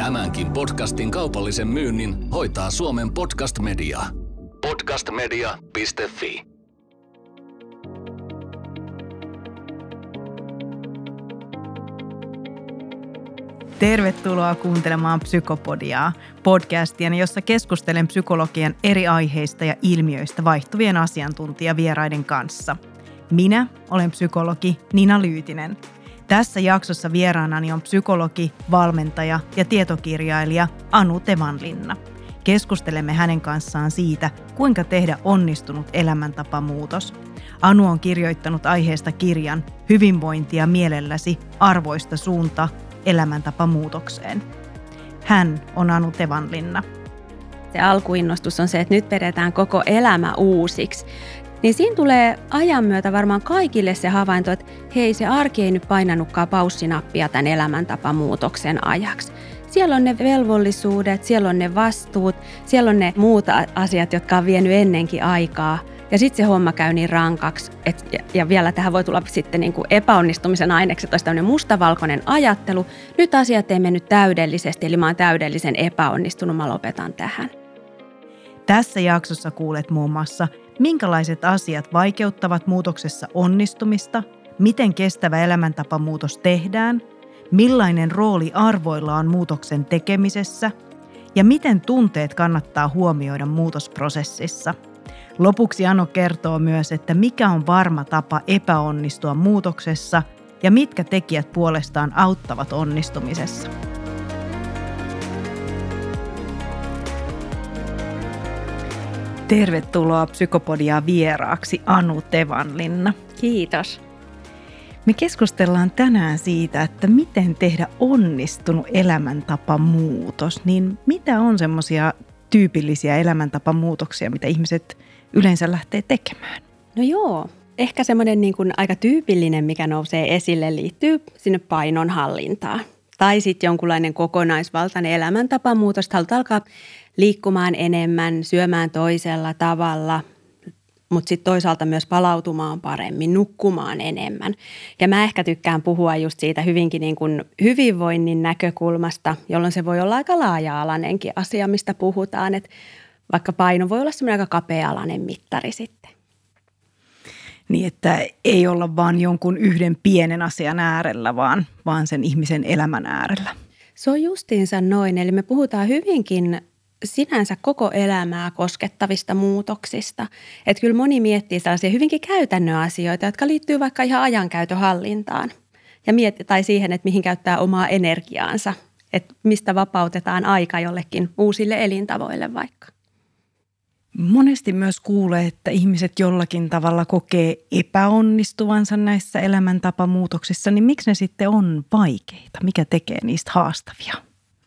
Tämänkin podcastin kaupallisen myynnin hoitaa Suomen Podcast Media. Podcastmedia.fi. Tervetuloa kuuntelemaan Psykopodiaa, podcastia, jossa keskustelen psykologian eri aiheista ja ilmiöistä vaihtuvien asiantuntijavieraiden kanssa. Minä olen psykologi Nina Lyytinen. Tässä jaksossa vieraanani on psykologi, valmentaja ja tietokirjailija Anu Tevanlinna. Keskustelemme hänen kanssaan siitä, kuinka tehdä onnistunut elämäntapamuutos. Anu on kirjoittanut aiheesta kirjan Hyvinvointia mielelläsi, arvoista suunta elämäntapamuutokseen. Hän on Anu Tevanlinna. Se alkuinnostus on se, että nyt vedetään koko elämä uusiksi. Niin siinä tulee ajan myötä varmaan kaikille se havainto, että hei, se arki ei nyt painanutkaan paussinappia tämän elämäntapamuutoksen ajaksi. Siellä on ne velvollisuudet, siellä on ne vastuut, siellä on ne muut asiat, jotka on vienyt ennenkin aikaa. Ja sitten se homma käy niin rankaksi, ja vielä tähän voi tulla sitten niin kuin epäonnistumisen ainekset, olisi tämmöinen mustavalkoinen ajattelu. Nyt asiat ei mennyt täydellisesti, eli mä oon täydellisen epäonnistunut, mä lopetan tähän. Tässä jaksossa kuulet muun muassa, minkälaiset asiat vaikeuttavat muutoksessa onnistumista, miten kestävä elämäntapamuutos tehdään, millainen rooli arvoilla on muutoksen tekemisessä ja miten tunteet kannattaa huomioida muutosprosessissa. Lopuksi Anu kertoo myös, että mikä on varma tapa epäonnistua muutoksessa ja mitkä tekijät puolestaan auttavat onnistumisessa. Tervetuloa Psykopodia vieraaksi Anu Tevanlinna. Kiitos. Me keskustellaan tänään siitä, että miten tehdä onnistunut elämäntapamuutos. Niin mitä on semmoisia tyypillisiä elämäntapamuutoksia, mitä ihmiset yleensä lähtee tekemään? No joo, ehkä semmoinen niin kuin aika tyypillinen, mikä nousee esille, liittyy sinne painonhallintaan. Tai sitten jonkunlainen kokonaisvaltainen elämäntapamuutos. Halutaan alkaa liikkumaan enemmän, syömään toisella tavalla, mutta sitten toisaalta myös palautumaan paremmin, nukkumaan enemmän. Ja mä ehkä tykkään puhua just siitä hyvinkin niin kuin hyvinvoinnin näkökulmasta, jolloin se voi olla aika laaja-alainenkin asia, mistä puhutaan. Et vaikka paino voi olla semmoinen aika kapea-alainen mittari sitten. Niin, että ei olla vaan jonkun yhden pienen asian äärellä, vaan sen ihmisen elämän äärellä. Se on justiinsa noin, eli me puhutaan hyvinkin sinänsä koko elämää koskettavista muutoksista. Että kyllä moni miettii sellaisia hyvinkin käytännön asioita, jotka liittyy vaikka ihan ajankäytön hallintaan. Ja tai siihen, että mihin käyttää omaa energiaansa, että mistä vapautetaan aika jollekin uusille elintavoille vaikka. Monesti myös kuulee, että ihmiset jollakin tavalla kokee epäonnistuvansa näissä elämäntapamuutoksissa, niin miksi ne sitten on vaikeita? Mikä tekee niistä haastavia?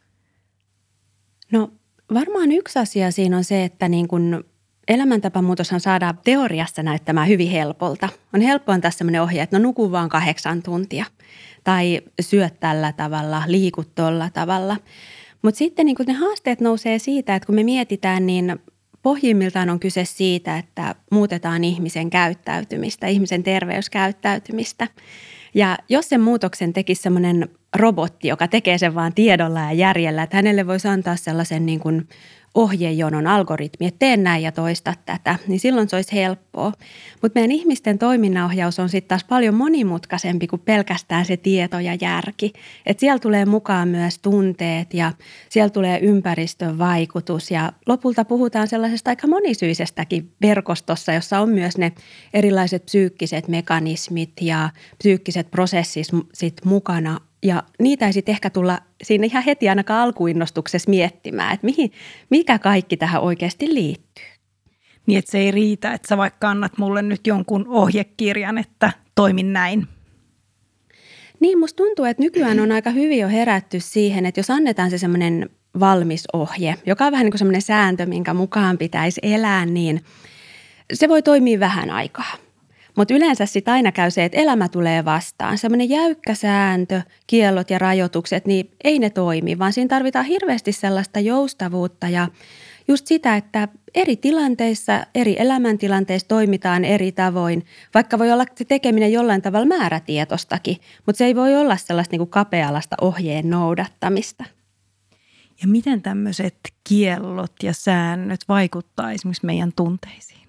No varmaan yksi asia siinä on se, että niin kun elämäntapamuutoshan saadaan teoriassa näyttämään hyvin helpolta. On helppo antaa sellainen ohje, että no nuku vaan 8 tuntia tai syö tällä tavalla, liiku tolla tavalla. Mutta sitten niin kun ne haasteet nousee siitä, että kun me mietitään, niin pohjimmiltaan on kyse siitä, että muutetaan ihmisen käyttäytymistä, ihmisen terveyskäyttäytymistä. Ja jos sen muutoksen tekisi semmoinen robotti, joka tekee sen vaan tiedolla ja järjellä, että hänelle voisi antaa sellaisen niin kuin ohjejonon algoritmi, että tee näin ja toista tätä, niin silloin se olisi helppoa. Mutta meidän ihmisten toiminnanohjaus on sitten taas paljon monimutkaisempi kuin pelkästään se tieto ja järki. Että siellä tulee mukaan myös tunteet ja siellä tulee ympäristön vaikutus ja lopulta puhutaan sellaisesta aika monisyisestäkin verkostossa, jossa on myös ne erilaiset psyykkiset mekanismit ja psyykkiset prosessit sit mukana. Ja niitä ei sitten ehkä tulla siinä ihan heti ainakaan alkuinnostuksessa miettimään, että mikä kaikki tähän oikeasti liittyy. Niin, että se ei riitä, että sä vaikka annat mulle nyt jonkun ohjekirjan, että toimin näin. Niin, musta tuntuu, että nykyään on aika hyvin jo herätty siihen, että jos annetaan se semmoinen valmis ohje, joka on vähän niin kuin semmoinen sääntö, minkä mukaan pitäisi elää, niin se voi toimia vähän aikaa. Mutta yleensä sitten aina käy se, että elämä tulee vastaan. Semmoinen jäykkä sääntö, kiellot ja rajoitukset, niin ei ne toimi, vaan siinä tarvitaan hirveästi sellaista joustavuutta ja just sitä, että eri tilanteissa, eri elämäntilanteissa toimitaan eri tavoin, vaikka voi olla se tekeminen jollain tavalla määrätietoistakin, mutta se ei voi olla sellaista niin kuin kapea-alaista ohjeen noudattamista. Ja miten tämmöiset kiellot ja säännöt vaikuttaa esimerkiksi meidän tunteisiin?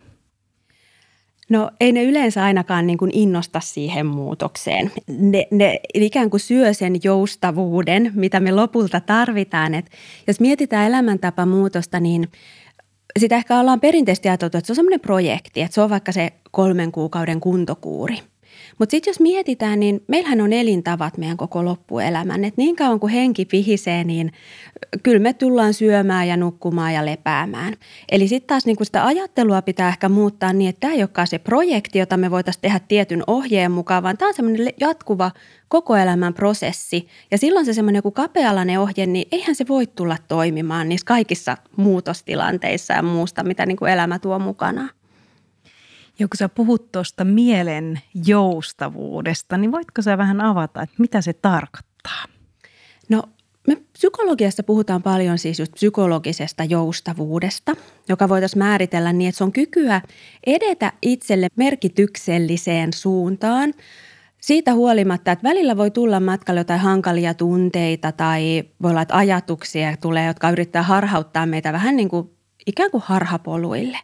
No ei ne yleensä ainakaan niin kuin innosta siihen muutokseen. Ne ikään kuin syö sen joustavuuden, mitä me lopulta tarvitaan. Et jos mietitään elämäntapamuutosta, niin sitä ehkä ollaan perinteisesti ajateltu, että se on semmoinen projekti, että se on vaikka se 3 kuukauden kuntokuuri. Mutta sitten jos mietitään, niin meillähän on elintavat meidän koko loppuelämän. Et niin kauan kuin henki pihisee, niin kyllä me tullaan syömään ja nukkumaan ja lepäämään. Eli sitten taas niin sitä ajattelua pitää ehkä muuttaa niin, että tämä ei olekaan se projekti, jota me voitaisiin tehdä tietyn ohjeen mukaan, vaan tämä on semmoinen jatkuva koko elämän prosessi. Ja silloin se semmoinen joku kapea-alainen ohje, niin eihän se voi tulla toimimaan niissä kaikissa muutostilanteissa ja muusta, mitä niin kuin elämä tuo mukanaan. Ja kun sä puhut tuosta mielen joustavuudesta, niin voitko sä vähän avata, että mitä se tarkoittaa? No me psykologiassa puhutaan paljon siis just psykologisesta joustavuudesta, joka voitaisiin määritellä niin, että se on kykyä edetä itselle merkitykselliseen suuntaan. Siitä huolimatta, että välillä voi tulla matkalle jotain hankalia tunteita tai voi olla, että ajatuksia tulee, jotka yrittää harhauttaa meitä vähän niin kuin ikään kuin harhapoluille.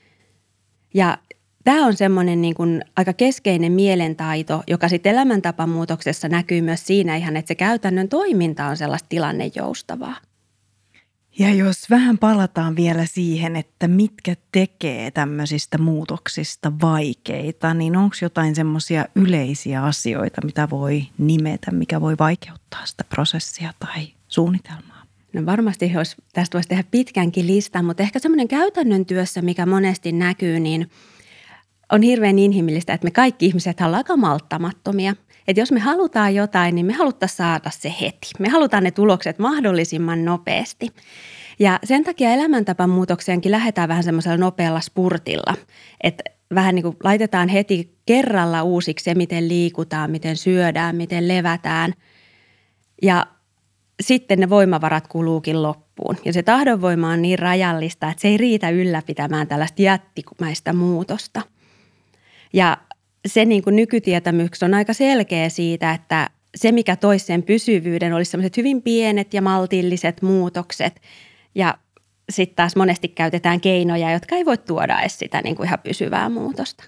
Ja tämä on semmoinen niin kuin aika keskeinen mielentaito, joka sitten elämäntapamuutoksessa näkyy myös siinä ihan, että se käytännön toiminta on sellaista tilannejoustavaa. Ja jos vähän palataan vielä siihen, että mitkä tekee tämmöisistä muutoksista vaikeita, niin onko jotain semmoisia yleisiä asioita, mitä voi nimetä, mikä voi vaikeuttaa sitä prosessia tai suunnitelmaa? No varmasti tästä voisi tehdä pitkänkin listan, mutta ehkä semmoinen käytännön työssä, mikä monesti näkyy, niin on hirveän inhimillistä, että me kaikki ihmiset ollaan aika malttamattomia. Että jos me halutaan jotain, niin me haluttaisiin saada se heti. Me halutaan ne tulokset mahdollisimman nopeasti. Ja sen takia elämäntapamuutokseenkin lähdetään vähän semmoisella nopealla spurtilla. Että vähän niin kuin laitetaan heti kerralla uusiksi se, miten liikutaan, miten syödään, miten levätään. Ja sitten ne voimavarat kuluukin loppuun. Ja se tahdonvoima on niin rajallista, että se ei riitä ylläpitämään tällaista jättimäistä muutosta. Ja se niin kuin nykytietämyks on aika selkeä siitä, että se mikä toisi sen pysyvyyden olisi sellaiset hyvin pienet ja maltilliset muutokset. Ja sitten taas monesti käytetään keinoja, jotka ei voi tuoda edes sitä niin kuin ihan pysyvää muutosta.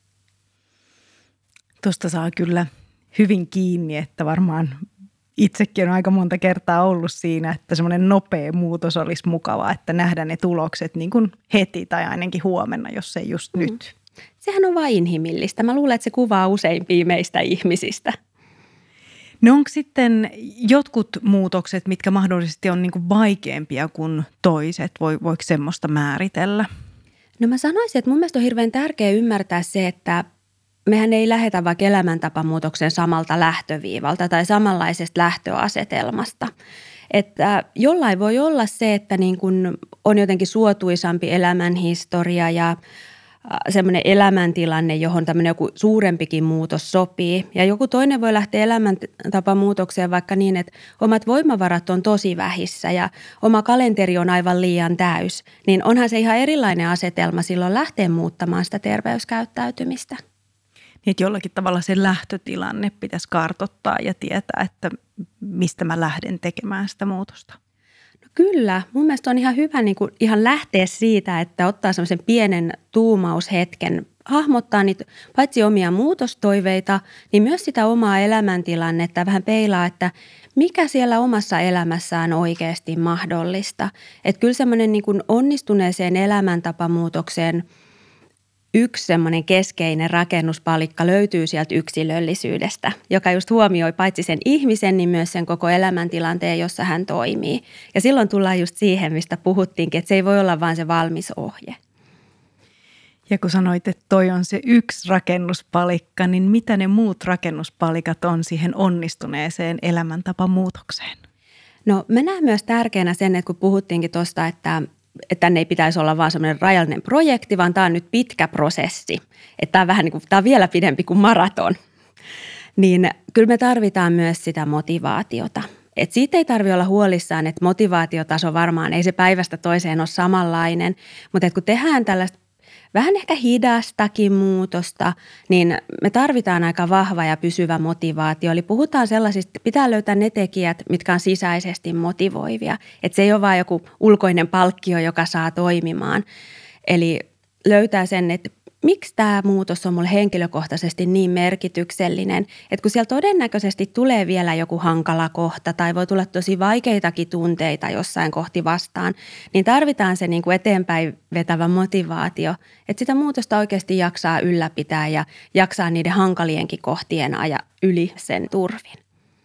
Tuosta saa kyllä hyvin kiinni, että varmaan itsekin on aika monta kertaa ollut siinä, että semmoinen nopea muutos olisi mukava, että nähdään ne tulokset niin kuin heti tai ainakin huomenna, jos ei just nyt. Sehän on vain inhimillistä. Mä luulen, että se kuvaa useimpia meistä ihmisistä. No onko sitten jotkut muutokset, mitkä mahdollisesti on niin kuin vaikeampia kuin toiset? Voiko semmoista määritellä? No mä sanoisin, että mun mielestä on hirveän tärkeää ymmärtää se, että mehän ei lähetä vaikka elämäntapamuutoksen samalta lähtöviivalta tai samanlaisesta lähtöasetelmasta. Että jollain voi olla se, että niin kun on jotenkin suotuisampi elämänhistoria ja semmoinen elämäntilanne, johon tämmöinen joku suurempikin muutos sopii. Ja joku toinen voi lähteä elämäntapamuutokseen vaikka niin, että omat voimavarat on tosi vähissä ja oma kalenteri on aivan liian täys. Niin onhan se ihan erilainen asetelma silloin lähteä muuttamaan sitä terveyskäyttäytymistä. Niin, että jollakin tavalla se lähtötilanne pitäisi kartoittaa ja tietää, että mistä mä lähden tekemään sitä muutosta. No kyllä, mun mielestä on ihan hyvä niin kuin ihan lähteä siitä, että ottaa semmoisen pienen tuumaushetken, hahmottaa niitä paitsi omia muutostoiveita, niin myös sitä omaa elämäntilannetta vähän peilaa, että mikä siellä omassa elämässään oikeasti mahdollista. Että kyllä semmoinen niin kuin onnistuneeseen elämäntapamuutokseen yksi semmoinen keskeinen rakennuspalikka löytyy sieltä yksilöllisyydestä, joka just huomioi paitsi sen ihmisen, niin myös sen koko elämäntilanteen, jossa hän toimii. Ja silloin tullaan just siihen, mistä puhuttiinkin, että se ei voi olla vain se valmis ohje. Ja kun sanoit, että toi on se yksi rakennuspalikka, niin mitä ne muut rakennuspalikat on siihen onnistuneeseen elämäntapamuutokseen? No mä näen myös tärkeänä sen, että kun puhuttiinkin tuosta, että tänne ei pitäisi olla vaan semmoinen rajallinen projekti, vaan tämä on nyt pitkä prosessi. Että tämä on vähän niin kuin, tämä on vielä pidempi kuin maraton. Niin kyllä me tarvitaan myös sitä motivaatiota. Että siitä ei tarvitse olla huolissaan, että motivaatiotaso varmaan ei se päivästä toiseen ole samanlainen. Mutta että kun tehdään tällaista vähän ehkä hidastakin muutosta, niin me tarvitaan aika vahva ja pysyvä motivaatio. Eli puhutaan sellaisista, että pitää löytää ne tekijät, mitkä on sisäisesti motivoivia. Että se ei ole vain joku ulkoinen palkkio, joka saa toimimaan. Eli löytää sen, että miksi tämä muutos on mulle henkilökohtaisesti niin merkityksellinen, että kun siellä todennäköisesti tulee vielä joku hankala kohta tai voi tulla tosi vaikeitakin tunteita jossain kohti vastaan, niin tarvitaan se niin kuin eteenpäin vetävä motivaatio, että sitä muutosta oikeasti jaksaa ylläpitää ja jaksaa niiden hankalienkin kohtien yli sen turvin.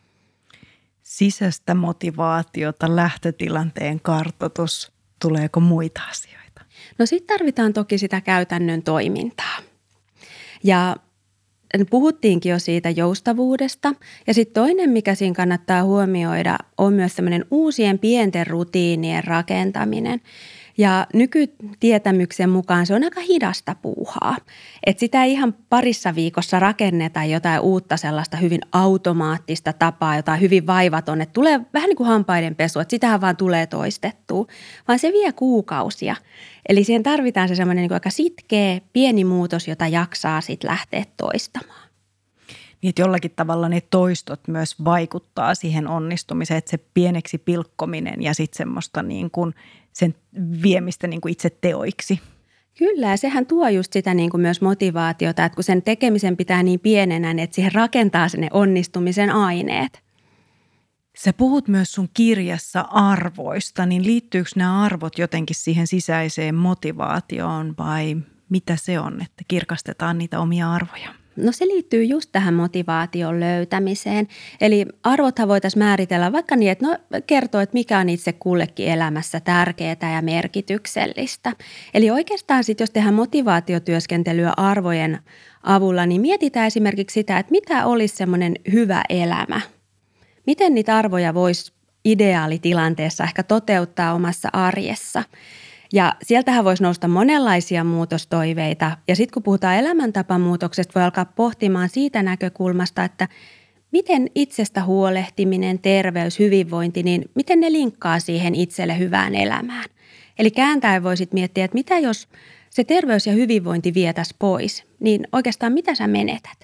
Sisäistä motivaatiota, lähtötilanteen kartoitus, tuleeko muita asioita? No sitten tarvitaan toki sitä käytännön toimintaa. Ja puhuttiinkin jo siitä joustavuudesta. Ja sitten toinen, mikä siinä kannattaa huomioida, on myös semmoinen uusien pienten rutiinien rakentaminen. Ja nykytietämyksen mukaan se on aika hidasta puuhaa. Että sitä ei ihan parissa viikossa rakenneta jotain uutta sellaista hyvin automaattista tapaa, jotain hyvin vaivaton. Että tulee vähän niin kuin hampaiden pesu, että sitähän vaan tulee toistettua, vaan se vie kuukausia. Eli siihen tarvitaan se semmoinen niin kuin aika sitkeä, pieni muutos, jota jaksaa sitten lähteä toistamaan. Niin, että jollakin tavalla ne toistot myös vaikuttaa siihen onnistumiseen, että se pieneksi pilkkominen ja sitten semmoista niin kuin sen viemistä niin kuin itse teoiksi. Kyllä, ja sehän tuo just sitä niin kuin myös motivaatiota, että kun sen tekemisen pitää niin pienenä, niin että siihen rakentaa ne onnistumisen aineet. Sä puhut myös sun kirjassa arvoista, niin liittyykö nämä arvot jotenkin siihen sisäiseen motivaatioon vai mitä se on, että kirkastetaan niitä omia arvoja? No se liittyy just tähän motivaation löytämiseen. Eli arvothan voitaisiin määritellä vaikka niin, että kertoo, että mikä on itse kullekin elämässä tärkeää ja merkityksellistä. Eli oikeastaan sitten, jos tehdään motivaatiotyöskentelyä arvojen avulla, niin mietitään esimerkiksi sitä, että mitä olisi semmoinen hyvä elämä. Miten niitä arvoja voisi ideaalitilanteessa ehkä toteuttaa omassa arjessa. Ja sieltähän voisi nousta monenlaisia muutostoiveita. Ja sitten kun puhutaan elämäntapamuutoksesta, voi alkaa pohtimaan siitä näkökulmasta, että miten itsestä huolehtiminen, terveys, hyvinvointi, niin miten ne linkkaa siihen itselle hyvään elämään. Eli kääntäen voisit miettiä, että mitä jos se terveys ja hyvinvointi vietäisi pois, niin oikeastaan mitä sä menetät?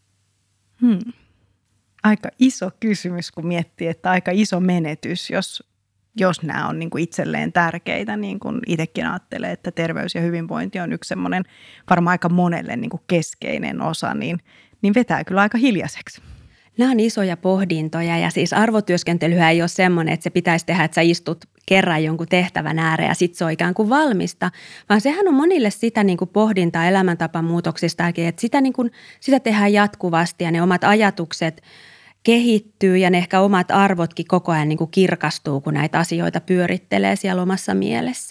Aika iso kysymys, kun miettii, että aika iso menetys, jos nämä on niin kuin itselleen tärkeitä, niin kuin itsekin ajattelee, että terveys ja hyvinvointi on yksi semmoinen varmaan aika monelle niin kuin keskeinen osa, niin vetää kyllä aika hiljaiseksi. Nämä on isoja pohdintoja ja siis arvotyöskentelyhän ei ole semmoinen, että se pitäisi tehdä, että sä istut kerran jonkun tehtävän ääreen ja sitten se on ikään kuin valmista, vaan sehän on monille sitä niin kuin pohdintaa elämäntapamuutoksistakin, että sitä tehdään jatkuvasti ja ne omat ajatukset kehittyy ja ne ehkä omat arvotkin koko ajan niin kuin kirkastuu, kun näitä asioita pyörittelee siellä omassa mielessä.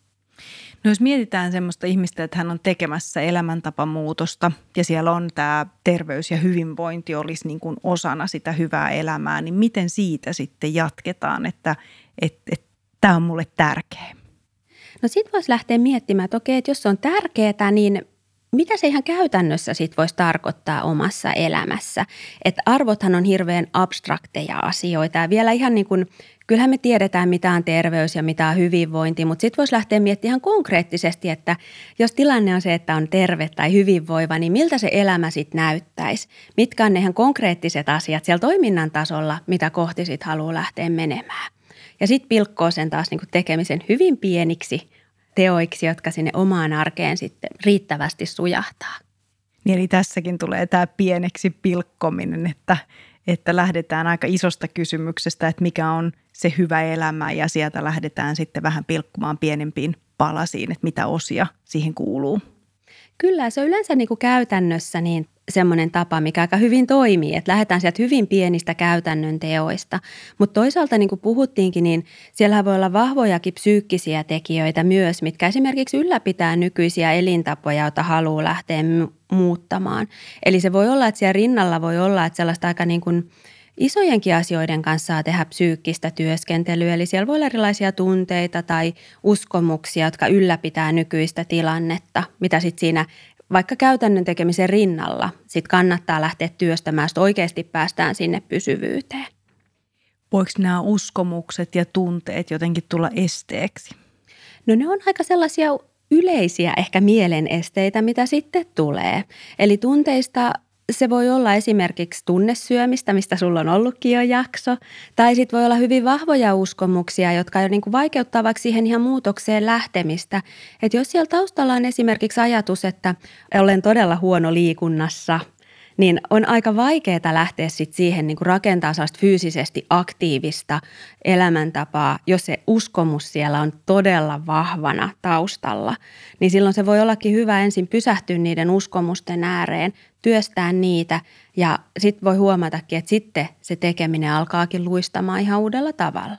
No jos mietitään semmoista ihmistä, että hän on tekemässä elämäntapamuutosta ja siellä on tämä terveys ja hyvinvointi olisi niin kuin osana sitä hyvää elämää, niin miten siitä sitten jatketaan, että tämä on mulle tärkeä? No sit voisi lähteä miettimään, että okei, että jos se on tärkeää, niin mitä se ihan käytännössä sit voisi tarkoittaa omassa elämässä? Että arvothan on hirveän abstrakteja asioita ja vielä ihan niin kuin, kyllähän me tiedetään mitä on terveys ja mitä on hyvinvointi, mutta sitten voisi lähteä miettimään ihan konkreettisesti, että jos tilanne on se, että on terve tai hyvinvoiva, niin miltä se elämä sitten näyttäisi? Mitkä on ne ihan konkreettiset asiat siellä toiminnan tasolla, mitä kohti sitten haluaa lähteä menemään? Ja sitten pilkkoo sen taas niin kuin tekemisen hyvin pieniksi teoiksi, jotka sinne omaan arkeen sitten riittävästi sujahtaa. Niin eli tässäkin tulee tämä pieneksi pilkkominen, että lähdetään aika isosta kysymyksestä, että mikä on se hyvä elämä ja sieltä lähdetään sitten vähän pilkkumaan pienempiin palasiin, että mitä osia siihen kuuluu. Kyllä, se on yleensä niin kuin käytännössä niin semmoinen tapa, mikä aika hyvin toimii, että lähdetään sieltä hyvin pienistä käytännön teoista. Mutta toisaalta niin kuin puhuttiinkin, niin siellä voi olla vahvojakin psyykkisiä tekijöitä myös, mitkä esimerkiksi ylläpitää nykyisiä elintapoja, joita haluaa lähteä muuttamaan. Eli se voi olla, että siellä rinnalla voi olla, että sellaista aika niin kuin isojenkin asioiden kanssa saa tehdä psyykkistä työskentelyä. Eli siellä voi olla erilaisia tunteita tai uskomuksia, jotka ylläpitää nykyistä tilannetta, mitä sitten siinä vaikka käytännön tekemisen rinnalla sit kannattaa lähteä työstämään, että oikeasti päästään sinne pysyvyyteen. Voiko nämä uskomukset ja tunteet jotenkin tulla esteeksi? No ne on aika sellaisia yleisiä ehkä mielenesteitä, mitä sitten tulee. Eli tunteista se voi olla esimerkiksi tunnesyömistä, mistä sulla on ollutkin jo jakso, tai sitten voi olla hyvin vahvoja uskomuksia, jotka jo niin kuin vaikeuttaa vaikka siihen ihan muutokseen lähtemistä. Että jos siellä taustalla on esimerkiksi ajatus, että olen todella huono liikunnassa, niin on aika vaikeaa lähteä sitten siihen niin kuin rakentaa sellaista fyysisesti aktiivista elämäntapaa, jos se uskomus siellä on todella vahvana taustalla. Niin silloin se voi ollakin hyvä ensin pysähtyä niiden uskomusten ääreen, työstää niitä ja sitten voi huomatakin, että sitten se tekeminen alkaakin luistamaan ihan uudella tavalla.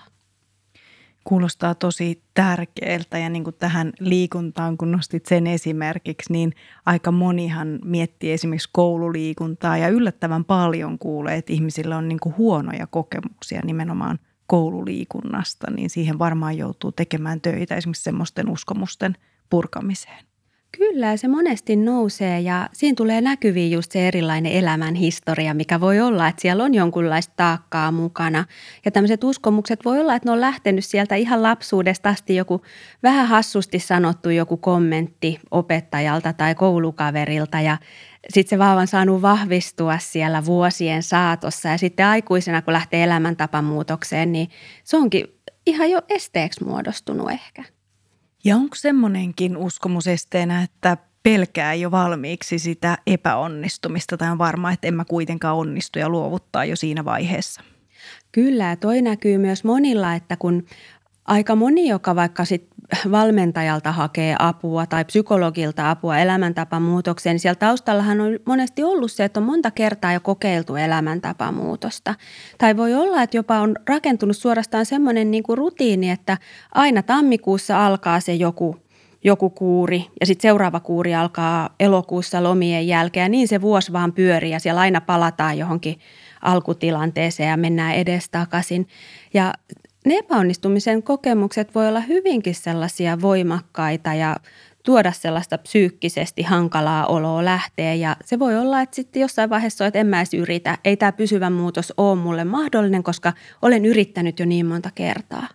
Kuulostaa tosi tärkeältä ja niin kuin tähän liikuntaan, kun nostit sen esimerkiksi, niin aika monihan miettii esimerkiksi koululiikuntaa ja yllättävän paljon kuulee, että ihmisillä on niin kuin huonoja kokemuksia nimenomaan koululiikunnasta, niin siihen varmaan joutuu tekemään töitä esimerkiksi semmoisten uskomusten purkamiseen. Kyllä, se monesti nousee ja siinä tulee näkyviin just se erilainen elämän historia, mikä voi olla, että siellä on jonkunlaista taakkaa mukana. Ja tämmöiset uskomukset voi olla, että ne on lähtenyt sieltä ihan lapsuudesta asti joku vähän hassusti sanottu joku kommentti opettajalta tai koulukaverilta ja sitten se vaan on saanut vahvistua siellä vuosien saatossa ja sitten aikuisena, kun lähtee elämäntapamuutokseen, niin se onkin ihan jo esteeksi muodostunut ehkä. Ja onko semmoinenkin uskomus esteenä, että pelkää jo valmiiksi sitä epäonnistumista tai on varma, että en mä kuitenkaan onnistu ja luovuttaa jo siinä vaiheessa? Kyllä, ja toi näkyy myös monilla, että kun aika moni, joka vaikka sit valmentajalta hakee apua tai psykologilta apua elämäntapamuutokseen, niin siellä taustallahan on monesti ollut se, että on monta kertaa jo kokeiltu elämäntapamuutosta. Tai voi olla, että jopa on rakentunut suorastaan semmoinen niin kuin rutiini, että aina tammikuussa alkaa se joku kuuri ja sitten seuraava kuuri alkaa elokuussa lomien jälkeen ja niin se vuosi vaan pyörii ja siellä aina palataan johonkin alkutilanteeseen ja mennään edestakaisin. Ja ne epäonnistumisen kokemukset voi olla hyvinkin sellaisia voimakkaita ja tuoda sellaista psyykkisesti hankalaa oloa lähteä. Ja se voi olla, että sitten jossain vaiheessa on, että en mä edes yritä. Ei tämä pysyvä muutos ole mulle mahdollinen, koska olen yrittänyt jo niin monta kertaa.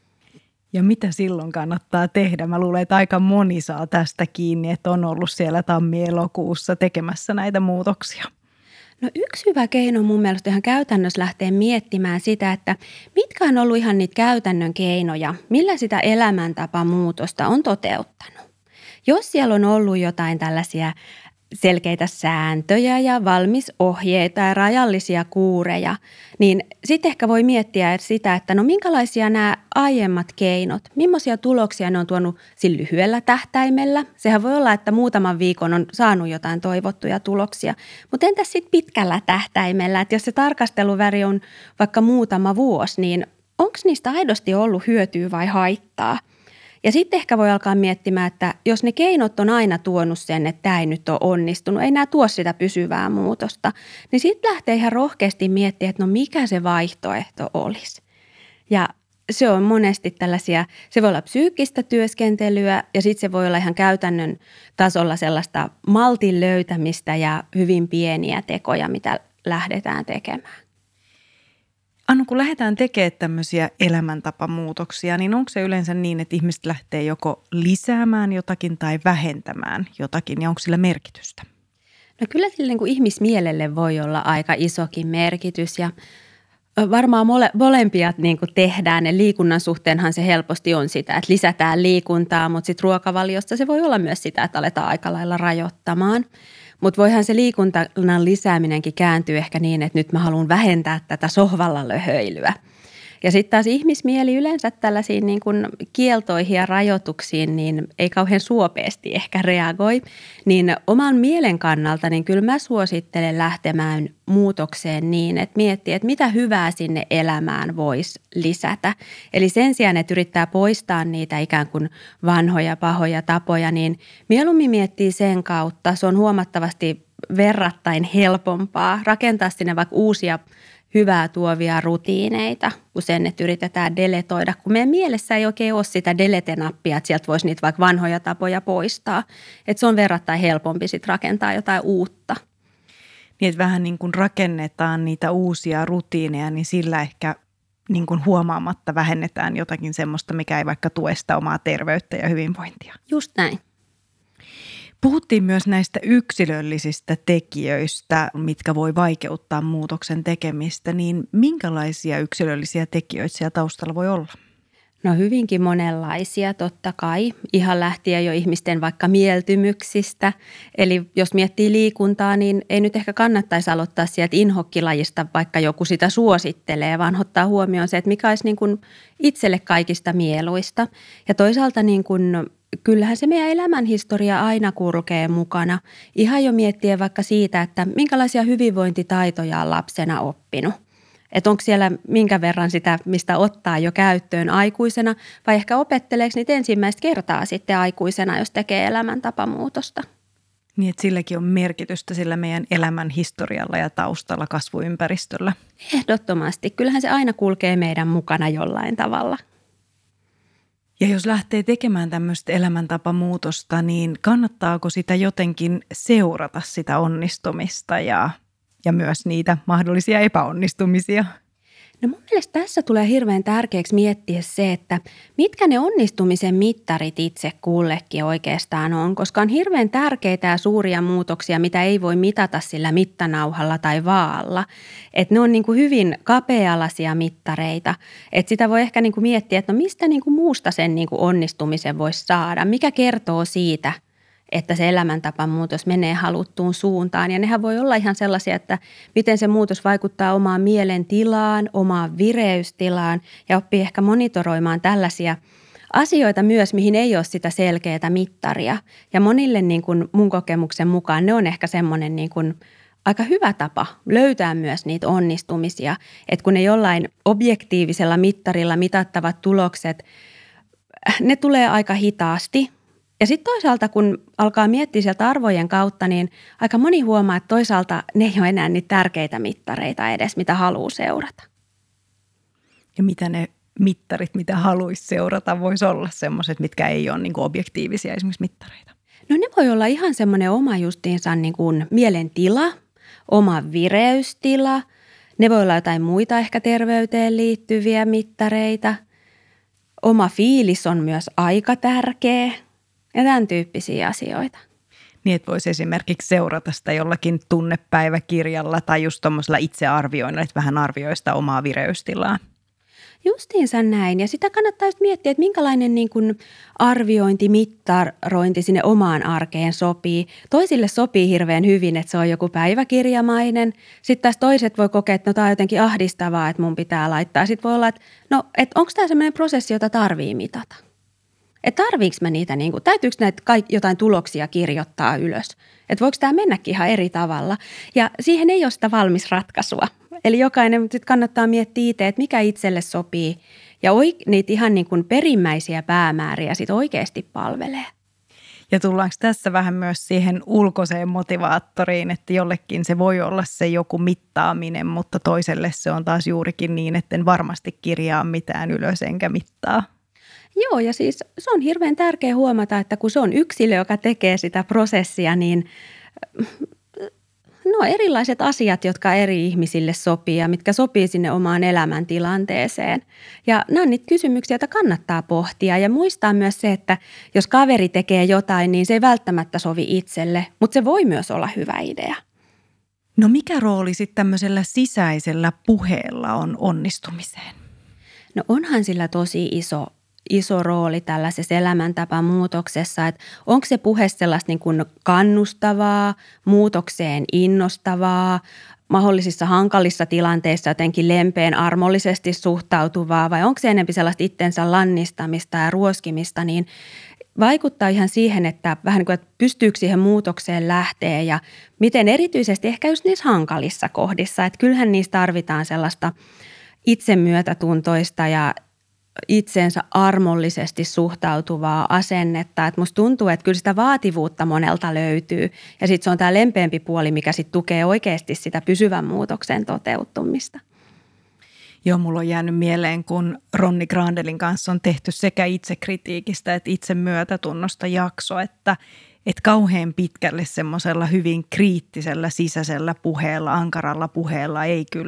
Ja mitä silloin kannattaa tehdä? Mä luulen, että aika moni saa tästä kiinni, että on ollut siellä tammi-elokuussa tekemässä näitä muutoksia. No yksi hyvä keino mun mielestä ihan käytännössä lähtee miettimään sitä, että mitkä on ollut ihan niitä käytännön keinoja, millä sitä elämäntapamuutosta on toteuttanut. Jos siellä on ollut jotain tällaisia selkeitä sääntöjä ja valmisohjeita ja rajallisia kuureja, niin sitten ehkä voi miettiä sitä, että no minkälaisia nämä aiemmat keinot, millaisia tuloksia ne on tuonut sillä lyhyellä tähtäimellä. Sehän voi olla, että muutaman viikon on saanut jotain toivottuja tuloksia, mutta entäs sitten pitkällä tähtäimellä, että jos se tarkasteluväri on vaikka muutama vuosi, niin onko niistä aidosti ollut hyötyä vai haittaa? Ja sitten ehkä voi alkaa miettimään, että jos ne keinot on aina tuonut sen, että tämä ei nyt ole onnistunut, ei nämä tuo sitä pysyvää muutosta, niin sitten lähtee ihan rohkeasti miettimään, että no mikä se vaihtoehto olisi. Ja se on monesti tällaisia, se voi olla psyykkistä työskentelyä ja sitten se voi olla ihan käytännön tasolla sellaista maltin löytämistä ja hyvin pieniä tekoja, mitä lähdetään tekemään. Annu, kun lähdetään tekemään tämmöisiä elämäntapamuutoksia, niin onko se yleensä niin, että ihmiset lähtee joko lisäämään jotakin tai vähentämään jotakin, ja onko sillä merkitystä? No kyllä sillä niin kuin ihmismielelle voi olla aika isokin merkitys, ja varmaan molempia niin kuin tehdään. Ja liikunnan suhteenhan se helposti on sitä, että lisätään liikuntaa, mutta sitten ruokavaliosta se voi olla myös sitä, että aletaan aika lailla rajoittamaan. Mutta voihan se liikunnan lisääminenkin kääntyä ehkä niin, että nyt mä haluan vähentää tätä sohvalla löhöilyä. Ja sitten taas ihmismieli yleensä tällaisiin niin kuin kieltoihin ja rajoituksiin niin ei kauhean suopeasti ehkä reagoi. Niin oman mielen kannalta niin kyllä mä suosittelen lähtemään muutokseen niin, että miettii, että mitä hyvää sinne elämään voisi lisätä. Eli sen sijaan, että yrittää poistaa niitä ikään kuin vanhoja pahoja tapoja, niin mieluummin miettii sen kautta. Se on huomattavasti verrattain helpompaa rakentaa sinne vaikka uusia hyvää tuovia rutiineita, kun sen, että yritetään deletoida, kun meidän mielessä ei oikein ole sitä delete-nappia, että sieltä voisi niitä vaikka vanhoja tapoja poistaa. Että se on verrattain helpompi sitten rakentaa jotain uutta. Niin, että vähän niin kuin rakennetaan niitä uusia rutiineja, niin sillä ehkä niin kuin huomaamatta vähennetään jotakin semmoista, mikä ei vaikka tue sitä omaa terveyttä ja hyvinvointia. Just näin. Puhuttiin myös näistä yksilöllisistä tekijöistä, mitkä voi vaikeuttaa muutoksen tekemistä, niin minkälaisia yksilöllisiä tekijöitä siellä taustalla voi olla? No hyvinkin monenlaisia totta kai, ihan lähtien jo ihmisten vaikka mieltymyksistä. Eli jos miettii liikuntaa, niin ei nyt ehkä kannattaisi aloittaa sieltä inhokkilajista, vaikka joku sitä suosittelee, vaan ottaa huomioon se, että mikä olisi niin kuin itselle kaikista mieluista. Ja toisaalta niin kuin, kyllähän se meidän elämänhistoria aina kulkee mukana. Ihan jo miettien vaikka siitä, että minkälaisia hyvinvointitaitoja on lapsena oppinut. Että onko siellä minkä verran sitä, mistä ottaa jo käyttöön aikuisena, vai ehkä opetteleeko niitä ensimmäistä kertaa sitten aikuisena, jos tekee elämäntapamuutosta. Niin, että silläkin on merkitystä sillä meidän elämän historialla ja taustalla, kasvuympäristöllä. Ehdottomasti. Kyllähän se aina kulkee meidän mukana jollain tavalla. Ja jos lähtee tekemään tämmöistä elämäntapamuutosta, niin kannattaako sitä jotenkin seurata sitä onnistumista ja myös niitä mahdollisia epäonnistumisia? No mun mielestä tässä tulee hirveän tärkeäksi miettiä se, että mitkä ne onnistumisen mittarit itse kullekin oikeastaan on, koska on hirveän tärkeitä ja suuria muutoksia, mitä ei voi mitata sillä mittanauhalla tai vaalla. Että ne on niin kuin hyvin kapea-alaisia mittareita, että sitä voi ehkä niin kuin miettiä, että no mistä niin kuin muusta sen niin kuin onnistumisen voisi saada, mikä kertoo siitä, että se elämäntapamuutos menee haluttuun suuntaan. Ja nehän voi olla ihan sellaisia, että miten se muutos vaikuttaa omaan mielentilaan, omaan vireystilaan ja oppii ehkä monitoroimaan tällaisia asioita myös, mihin ei ole sitä selkeää mittaria. Ja monille niin kuin mun kokemuksen mukaan ne on ehkä semmoinen niin kuin aika hyvä tapa löytää myös niitä onnistumisia, että kun ne jollain objektiivisella mittarilla mitattavat tulokset, ne tulee aika hitaasti. Ja sitten toisaalta, kun alkaa miettiä sieltä arvojen kautta, niin aika moni huomaa, että toisaalta ne ei ole enää niitä tärkeitä mittareita edes, mitä haluaa seurata. Ja mitä ne mittarit, mitä haluaisi seurata, voisi olla semmoiset, mitkä ei ole niin kuin objektiivisia esimerkiksi mittareita? No ne voi olla ihan semmoinen oma justiinsa niin kuin mielentila, oma vireystila. Ne voi olla jotain muita ehkä terveyteen liittyviä mittareita. Oma fiilis on myös aika tärkeä. Ja tämän tyyppisiä asioita. Niin, että voisi esimerkiksi seurata sitä jollakin tunnepäiväkirjalla tai just tuommoisella itsearvioinnilla, että vähän arvioi sitä omaa vireystilaa. Justiinsa näin. Ja sitä kannattaa miettiä, että minkälainen niin kuin arviointi, mittarointi sinne omaan arkeen sopii. Toisille sopii hirveän hyvin, että se on joku päiväkirjamainen. Sitten taas toiset voi kokea, että no tämä on jotenkin ahdistavaa, että mun pitää laittaa. Sitten voi olla, että no, että onko tämä sellainen prosessi, jota tarvii mitata. Että tarviinko mä niitä, niin kuin, täytyykö näitä jotain tuloksia kirjoittaa ylös? Että voiko tämä mennäkin ihan eri tavalla? Ja siihen ei ole sitä valmis ratkaisua. Eli jokainen sit kannattaa miettiä itse, että mikä itselle sopii ja niitä ihan niin kuin perimmäisiä päämääriä sit oikeasti palvelee. Ja tullaanko tässä vähän myös siihen ulkoiseen motivaattoriin, että jollekin se voi olla se joku mittaaminen, mutta toiselle se on taas juurikin niin, että en varmasti kirjaa mitään ylös enkä mittaa. Joo, ja siis se on hirveän tärkeää huomata, että kun se on yksilö, joka tekee sitä prosessia, niin no erilaiset asiat, jotka eri ihmisille sopii ja mitkä sopii sinne omaan elämäntilanteeseen. Ja nämä on niitä kysymyksiä, joita kannattaa pohtia ja muistaa myös se, että jos kaveri tekee jotain, niin se ei välttämättä sovi itselle, mutta se voi myös olla hyvä idea. No mikä rooli sitten tämmöisellä sisäisellä puheella on onnistumiseen? No onhan sillä tosi iso rooli tällaisessa elämäntapamuutoksessa, että onko se puhe sellaista niin kuin kannustavaa, muutokseen innostavaa, mahdollisissa hankalissa tilanteissa jotenkin lempeän armollisesti suhtautuvaa vai onko se enemmän sellaista itsensä lannistamista ja ruoskimista, niin vaikuttaa ihan siihen, että vähän niin kuin, että pystyykö siihen muutokseen lähteä ja miten erityisesti ehkä just niissä hankalissa kohdissa, että kyllähän niissä tarvitaan sellaista itsemyötätuntoista ja itseensä armollisesti suhtautuvaa asennetta. Että musta tuntuu, että kyllä sitä vaativuutta monelta löytyy ja sitten se on tämä lempeämpi puoli, mikä sitten tukee oikeasti sitä pysyvän muutoksen toteuttumista. Joo, mulla on jäänyt mieleen, kun Ronni Grandelin kanssa on tehty sekä itsekritiikistä että itsemyötätunnosta jakso, että kauhean pitkälle semmoisella hyvin kriittisellä sisäisellä puheella, ankaralla puheella ei kyllä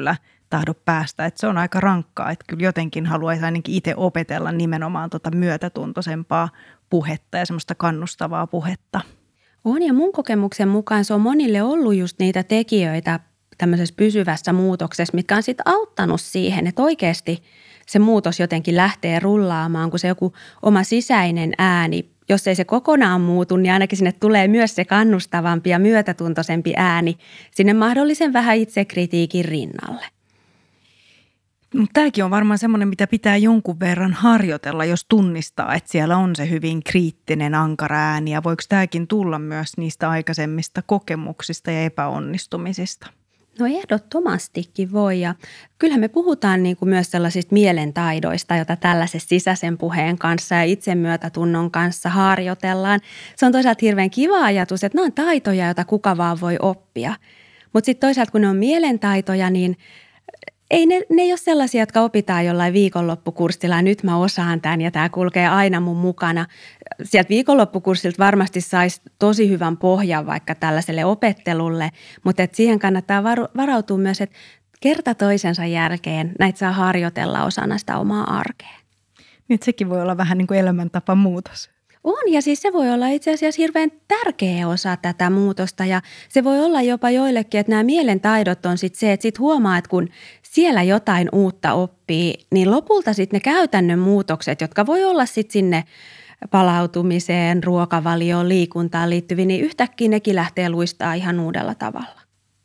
tahdo päästä. Että se on aika rankkaa, että kyllä jotenkin haluaisi ainakin itse opetella nimenomaan myötätuntoisempaa puhetta ja semmoista kannustavaa puhetta. On, ja mun kokemuksen mukaan se on monille ollut just niitä tekijöitä tämmöisessä pysyvässä muutoksessa, mitkä on sitten auttanut siihen, että oikeasti se muutos jotenkin lähtee rullaamaan, kun se joku oma sisäinen ääni, jos ei se kokonaan muutu, niin ainakin sinne tulee myös se kannustavampi ja myötätuntoisempi ääni sinne mahdollisen vähän itsekritiikin rinnalle. Tämäkin on varmaan semmoinen, mitä pitää jonkun verran harjoitella, jos tunnistaa, että siellä on se hyvin kriittinen, ankara ääni. Ja voiko tämäkin tulla myös niistä aikaisemmista kokemuksista ja epäonnistumisista? No ehdottomastikin voi, ja kyllähän me puhutaan niin kuin myös sellaisista mielentaidoista, joita tällaisessa sisäisen puheen kanssa ja itsemyötätunnon kanssa harjoitellaan. Se on toisaalta hirveän kiva ajatus, että nämä on taitoja, joita kuka vaan voi oppia. Mutta sitten toisaalta kun ne on mielentaitoja, niin ei ne ei ole sellaisia, jotka opitaan jollain viikonloppukurssilla ja nyt mä osaan tämän ja tämä kulkee aina mun mukana. Sieltä viikonloppukurssilta varmasti saisi tosi hyvän pohjan vaikka tällaiselle opettelulle, mutta et siihen kannattaa varautua myös, että kerta toisensa jälkeen näitä saa harjoitella osana sitä omaa arkea. Nyt sekin voi olla vähän niin kuin elämäntapamuutos. On, ja siis se voi olla itse asiassa hirveän tärkeä osa tätä muutosta ja se voi olla jopa joillekin, että nämä mielentaidot on sitten se, että sitten huomaa, että kun siellä jotain uutta oppii, niin lopulta sitten ne käytännön muutokset, jotka voi olla sitten sinne palautumiseen, ruokavalioon, liikuntaan liittyviin, niin yhtäkkiä nekin lähtee luistaa ihan uudella tavalla.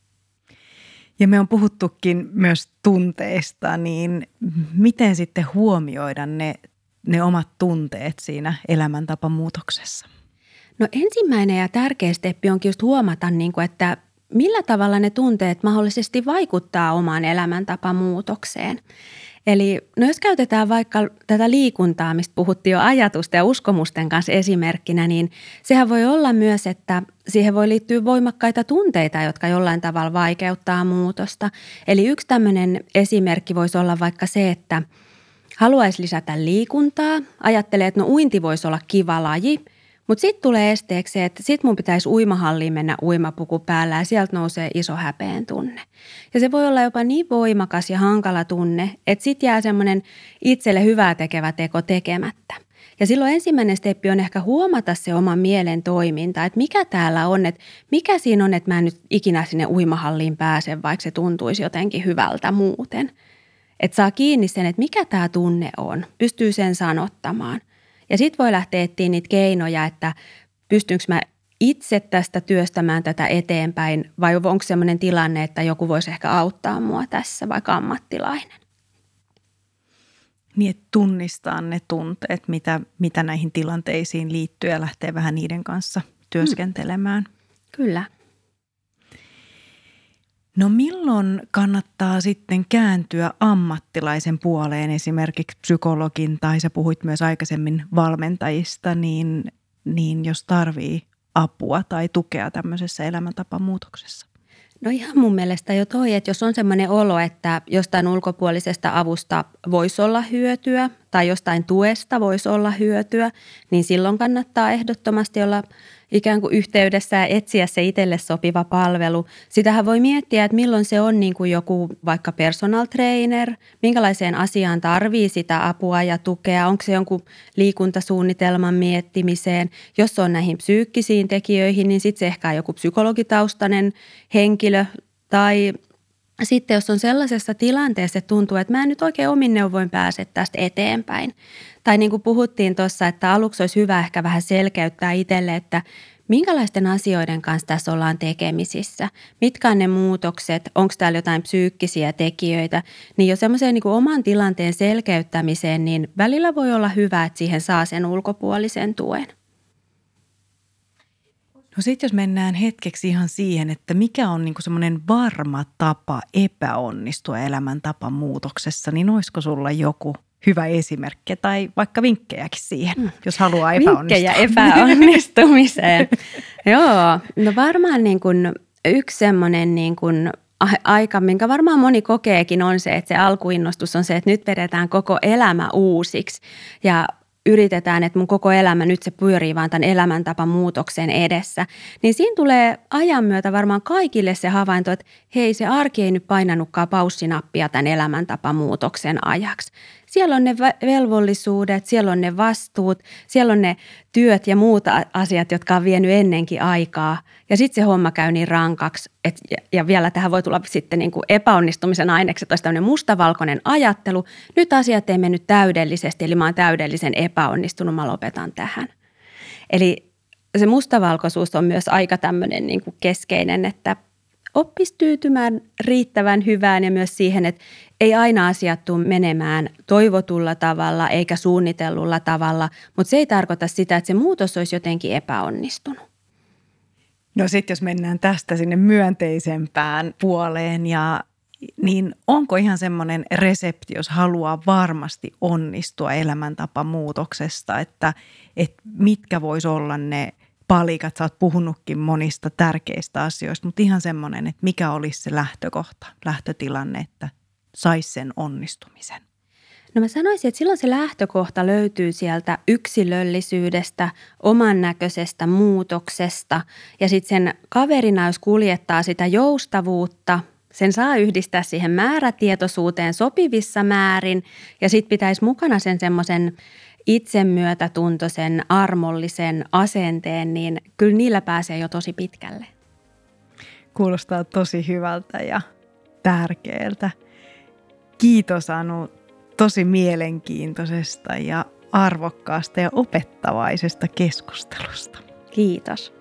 Ja me on puhuttukin myös tunteista, niin miten sitten huomioida ne omat tunteet siinä elämäntapamuutoksessa? No ensimmäinen ja tärkeä steppi onkin just huomata, että millä tavalla ne tunteet mahdollisesti vaikuttaa omaan elämäntapamuutokseen. Eli jos käytetään vaikka tätä liikuntaa, mistä puhuttiin jo ajatusta ja uskomusten kanssa esimerkkinä, niin sehän voi olla myös, että siihen voi liittyä voimakkaita tunteita, jotka jollain tavalla vaikeuttaa muutosta. Eli yksi tämmöinen esimerkki voisi olla vaikka se, että haluaisi lisätä liikuntaa, ajattelee, että uinti voisi olla kiva laji, mutta sitten tulee esteeksi se, että sitten mun pitäisi uimahalliin mennä uimapuku päällä ja sieltä nousee iso häpeen tunne. Ja se voi olla jopa niin voimakas ja hankala tunne, että sitten jää semmoinen itselle hyvää tekevä teko tekemättä. Ja silloin ensimmäinen steppi on ehkä huomata se oman mielen toiminta, että mikä täällä on, että mikä siinä on, että mä en nyt ikinä sinne uimahalliin pääse, vaikka se tuntuisi jotenkin hyvältä muuten. Että saa kiinni sen, että mikä tämä tunne on, pystyy sen sanottamaan. Ja sitten voi lähteä etsiä niitä keinoja, että pystynkö mä itse tästä työstämään tätä eteenpäin vai onko sellainen tilanne, että joku voisi ehkä auttaa mua tässä, vaikka ammattilainen. Niin, että tunnistaa ne tunteet, mitä näihin tilanteisiin liittyy ja lähtee vähän niiden kanssa työskentelemään. Kyllä. No milloin kannattaa sitten kääntyä ammattilaisen puoleen, esimerkiksi psykologin, tai sä puhuit myös aikaisemmin valmentajista, niin jos tarvii apua tai tukea tämmöisessä elämäntapamuutoksessa? No ihan mun mielestä jo toi, että jos on semmoinen olo, että jostain ulkopuolisesta avusta voisi olla hyötyä tai jostain tuesta voisi olla hyötyä, niin silloin kannattaa ehdottomasti olla ikään kuin yhteydessä ja etsiä se itselle sopiva palvelu. Sitähän voi miettiä, että milloin se on niin kuin joku vaikka personal trainer, minkälaiseen asiaan tarvii sitä apua ja tukea, onko se jonkun liikuntasuunnitelman miettimiseen. Jos on näihin psyykkisiin tekijöihin, niin sitten se ehkä on joku psykologitaustainen henkilö tai sitten jos on sellaisessa tilanteessa, että tuntuu, että mä en nyt oikein omin neuvoin pääse tästä eteenpäin. Tai niin kuin puhuttiin tuossa, että aluksi olisi hyvä ehkä vähän selkeyttää itselle, että minkälaisten asioiden kanssa tässä ollaan tekemisissä, mitkä on ne muutokset, onko täällä jotain psyykkisiä tekijöitä, niin jo semmoiseen niin kuin oman tilanteen selkeyttämiseen, niin välillä voi olla hyvä, että siihen saa sen ulkopuolisen tuen. No sitten jos mennään hetkeksi ihan siihen, että mikä on niinku semmoinen varma tapa epäonnistua elämäntapamuutoksessa, niin olisiko sulla joku hyvä esimerkki tai vaikka vinkkejäkin siihen, jos haluaa epäonnistua? Vinkkejä epäonnistumiseen. Joo, no varmaan niin kuin yksi semmoinen niin kuin aika, minkä varmaan moni kokeekin on se, että se alkuinnostus on se, että nyt vedetään koko elämä uusiksi ja yritetään, että mun koko elämä nyt se pyörii vaan tämän elämäntapamuutoksen edessä, niin siinä tulee ajan myötä varmaan kaikille se havainto, että hei, se arki ei nyt painanutkaan paussinappia tämän elämäntapamuutoksen ajaksi. Siellä on ne velvollisuudet, siellä on ne vastuut, siellä on ne työt ja muut asiat, jotka on vienyt ennenkin aikaa. Ja sitten se homma käy niin rankaksi, ja vielä tähän voi tulla sitten niin kuin epäonnistumisen ainekset, olisi tämmöinen mustavalkoinen ajattelu. Nyt asiat ei mennyt täydellisesti, eli mä oon täydellisen epäonnistunut, mä lopetan tähän. Eli se mustavalkoisuus on myös aika tämmöinen niin kuin keskeinen, että oppisi tyytymään riittävän hyvään ja myös siihen, että ei aina asiat tule menemään toivotulla tavalla eikä suunnitellulla tavalla, mutta se ei tarkoita sitä, että se muutos olisi jotenkin epäonnistunut. No sitten jos mennään tästä sinne myönteisempään puoleen, niin onko ihan semmoinen resepti, jos haluaa varmasti onnistua elämäntapamuutoksesta, että mitkä vois olla ne palikat, sä oot puhunutkin monista tärkeistä asioista, mutta ihan semmoinen, että mikä olisi se lähtötilanne, että saisi sen onnistumisen? No mä sanoisin, että silloin se lähtökohta löytyy sieltä yksilöllisyydestä, oman näköisestä muutoksesta ja sitten sen kaverina, jos kuljettaa sitä joustavuutta, sen saa yhdistää siihen määrätietoisuuteen sopivissa määrin ja sitten pitäisi mukana sen semmoisen itsemyötätuntoisen, armollisen asenteen, niin kyllä niillä pääsee jo tosi pitkälle. Kuulostaa tosi hyvältä ja tärkeältä. Kiitos Anu tosi mielenkiintoisesta ja arvokkaasta ja opettavaisesta keskustelusta. Kiitos.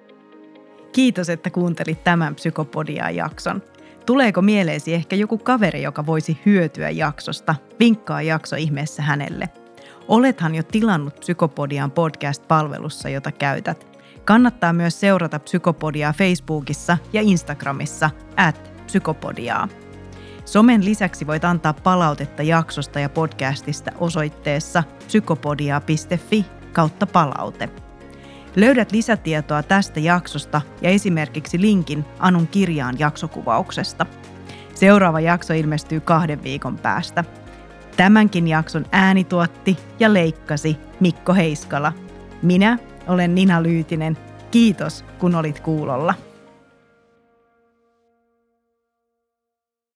Kiitos, että kuuntelit tämän Psykopodia-jakson. Tuleeko mieleesi ehkä joku kaveri, joka voisi hyötyä jaksosta? Vinkkaa jakso ihmeessä hänelle. Olethan jo tilannut Psykopodian podcast-palvelussa, jota käytät. Kannattaa myös seurata Psykopodiaa Facebookissa ja Instagramissa @psykopodiaa. Somen lisäksi voit antaa palautetta jaksosta ja podcastista osoitteessa psykopodia.fi/palaute. Löydät lisätietoa tästä jaksosta ja esimerkiksi linkin Anun kirjaan jaksokuvauksesta. Seuraava jakso ilmestyy 2 viikon päästä. Tämänkin jakson äänituotti ja leikkasi Mikko Heiskala. Minä olen Nina Lyytinen. Kiitos, kun olit kuulolla.